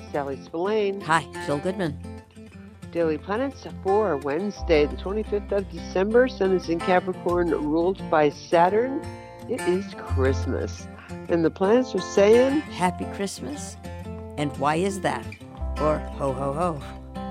Sally Spillane. Hi, Phil Goodman. Daily Planets for Wednesday, the 25th of December. Sun is in Capricorn, ruled by Saturn. It is Christmas. And the planets are saying... Happy Christmas. And why is that? Or ho, ho, ho.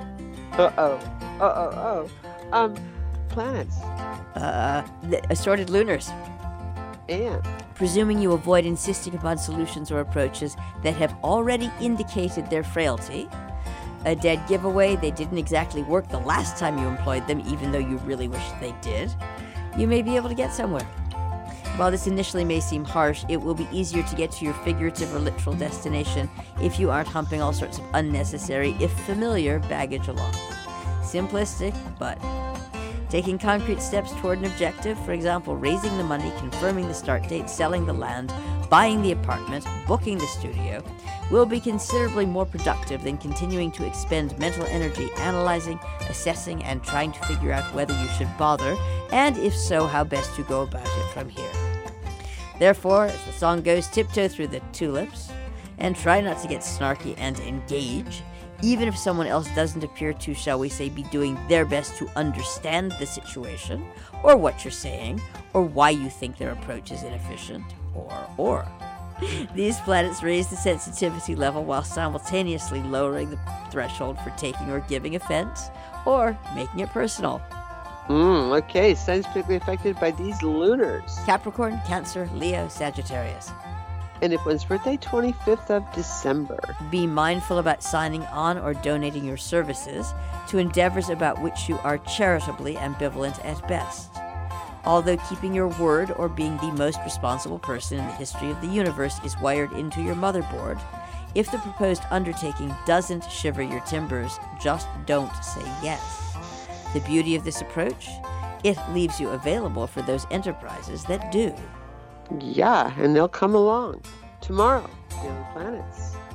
Planets. Assorted lunars. And... presuming you avoid insisting upon solutions or approaches that have already indicated their frailty. A dead giveaway, they didn't exactly work the last time you employed them, even though you really wish they did. You may be able to get somewhere. While this initially may seem harsh, it will be easier to get to your figurative or literal destination if you aren't humping all sorts of unnecessary, if familiar, baggage along. Simplistic, but taking concrete steps toward an objective, for example, raising the money, confirming the start date, selling the land, buying the apartment, booking the studio, will be considerably more productive than continuing to expend mental energy analyzing, assessing, and trying to figure out whether you should bother, and if so, how best to go about it from here. Therefore, as the song goes, tiptoe through the tulips, and try not to get snarky and engage, even if someone else doesn't appear to, shall we say, be doing their best to understand the situation, or what you're saying, or why you think their approach is inefficient, or. These planets raise the sensitivity level while simultaneously lowering the threshold for taking or giving offense, or making it personal. Okay, Sun's particularly affected by these lunars. Capricorn, Cancer, Leo, Sagittarius. And if one's birthday, 25th of December. Be mindful about signing on or donating your services to endeavors about which you are charitably ambivalent at best. Although keeping your word or being the most responsible person in the history of the universe is wired into your motherboard, if the proposed undertaking doesn't shiver your timbers, just don't say yes. The beauty of this approach? It leaves you available for those enterprises that do. Yeah, and they'll come along. Tomorrow, Daily Planets.